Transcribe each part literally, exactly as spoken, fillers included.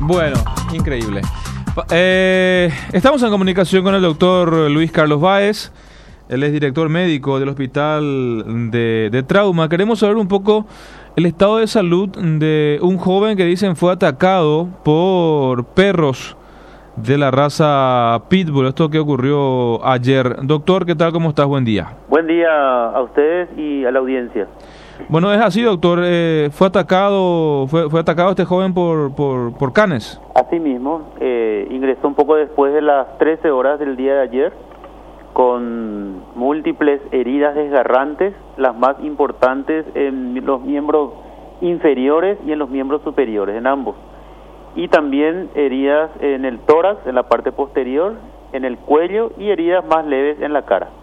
Bueno, increíble. Eh, estamos en comunicación con el doctor Luis Carlos Báez. Él es director médico del Hospital de, de Trauma. Queremos saber un poco el estado de salud de un joven que dicen fue atacado por perros de la raza Pitbull. Esto que ocurrió ayer. Doctor, ¿qué tal? ¿Cómo estás? Buen día. Buen día a ustedes y a la audiencia. Bueno, es así, doctor. Eh, fue atacado fue, fue atacado este joven por, por, por canes. Así mismo, eh, ingresó un poco después de las trece horas del día de ayer con múltiples heridas desgarrantes, las más importantes en los miembros inferiores y en los miembros superiores, en ambos. Y también heridas en el tórax, en la parte posterior, en el cuello y heridas más leves en la cara.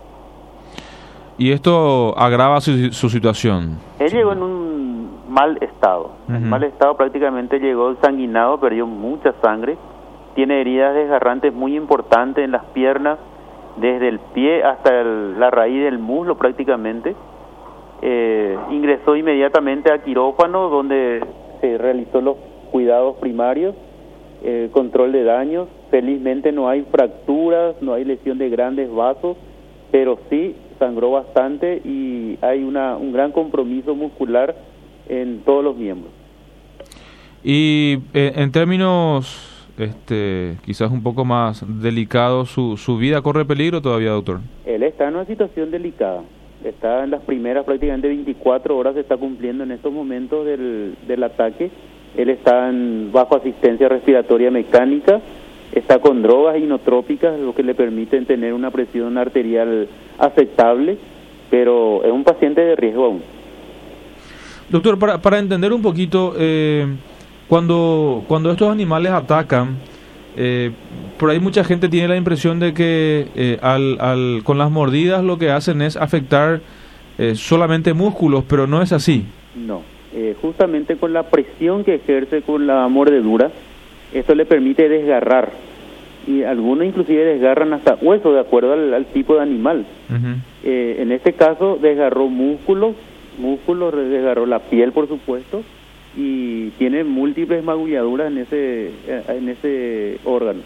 Y esto agrava su, su situación. Él llegó en un mal estado, uh-huh. En mal estado prácticamente llegó sanguinado, perdió mucha sangre, tiene heridas desgarrantes muy importantes en las piernas, desde el pie hasta el, la raíz del muslo prácticamente. Eh, ingresó inmediatamente a quirófano donde se realizó los cuidados primarios, eh, control de daños. Felizmente no hay fracturas, no hay lesión de grandes vasos, pero sí sangró bastante y hay una un gran compromiso muscular en todos los miembros. Y eh, en términos este quizás un poco más delicados, ¿su, su vida corre peligro todavía, doctor? Él está en una situación delicada. Está en las primeras prácticamente veinticuatro horas, se está cumpliendo en estos momentos del, del ataque. Él está en, bajo asistencia respiratoria mecánica, está con drogas inotrópicas, lo que le permiten tener una presión arterial aceptable, pero es un paciente de riesgo aún. Doctor, para, para entender un poquito, eh, cuando, cuando estos animales atacan, eh, por ahí mucha gente tiene la impresión de que eh, al, al, con las mordidas lo que hacen es afectar eh, solamente músculos, pero no es así. No, eh, justamente con la presión que ejerce con la mordedura, esto le permite desgarrar, y algunos inclusive desgarran hasta hueso de acuerdo al, al tipo de animal. Uh-huh. Eh, en este caso desgarró músculos, músculos, desgarró la piel por supuesto, y tiene múltiples magulladuras en ese, en ese órgano.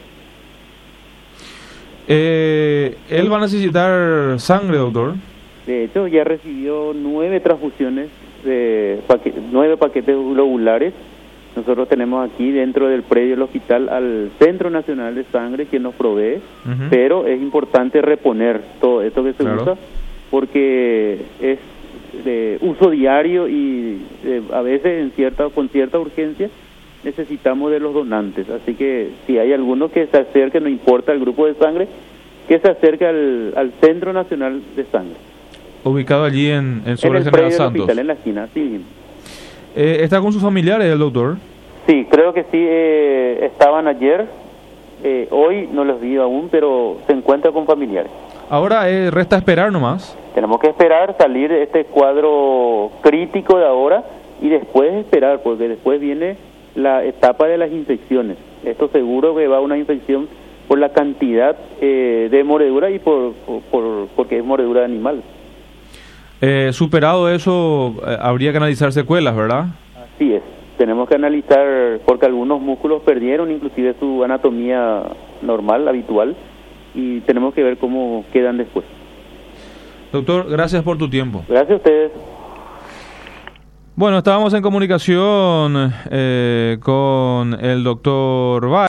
Eh, ¿Él va a necesitar sangre, doctor? De hecho ya recibió nueve transfusiones, de paque, nueve paquetes globulares. Nosotros tenemos aquí dentro del predio del hospital al Centro Nacional de Sangre que nos provee, uh-huh. Pero es importante reponer todo esto que se claro. usa porque es de uso diario y eh, a veces en cierta con cierta urgencia necesitamos de los donantes. Así que si hay alguno que se acerque, no importa el grupo de sangre, que se acerque al, al Centro Nacional de Sangre. Ubicado allí en, en sobre en el General predio Santos. Del hospital, en la esquina, sí. Eh, ¿Está con sus familiares el doctor? Sí, creo que sí, eh, estaban ayer, eh, hoy no los vi aún, pero se encuentra con familiares. Ahora eh, resta esperar nomás. Tenemos que esperar salir de este cuadro crítico de ahora y después esperar, porque después viene la etapa de las infecciones. Esto seguro que va a una infección por la cantidad eh, de mordedura y por, por, por porque es mordedura de animal. Eh, superado eso, eh, habría que analizar secuelas, ¿verdad? Así es, tenemos que analizar porque algunos músculos perdieron inclusive su anatomía normal, habitual, y tenemos que ver cómo quedan después. Doctor, gracias por tu tiempo. Gracias a ustedes. Bueno, estábamos en comunicación eh, con el doctor Báez.